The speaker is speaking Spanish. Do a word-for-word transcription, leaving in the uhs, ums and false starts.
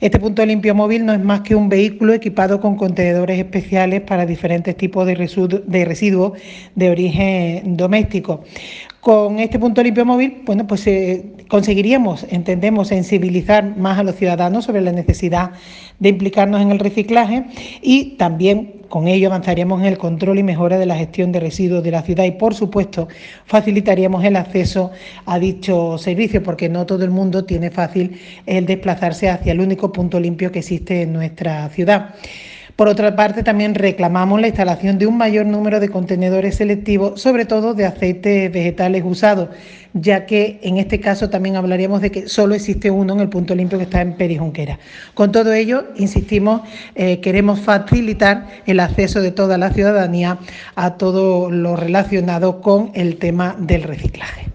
Este punto limpio móvil no es más que un vehículo equipado con contenedores especiales para diferentes tipos de residuos de origen doméstico. Con este punto limpio móvil, bueno, pues eh, conseguiríamos, entendemos, sensibilizar más a los ciudadanos sobre la necesidad de implicarnos en el reciclaje y también con ello avanzaríamos en el control y mejora de la gestión de residuos de la ciudad y, por supuesto, facilitaríamos el acceso a dicho servicio, porque no todo el mundo tiene fácil el desplazarse hacia el único punto limpio que existe en nuestra ciudad. Por otra parte, también reclamamos la instalación de un mayor número de contenedores selectivos, sobre todo de aceites vegetales usados, ya que en este caso también hablaríamos de que solo existe uno en el punto limpio que está en Peris Junquera. Con todo ello, insistimos, eh, queremos facilitar el acceso de toda la ciudadanía a todo lo relacionado con el tema del reciclaje.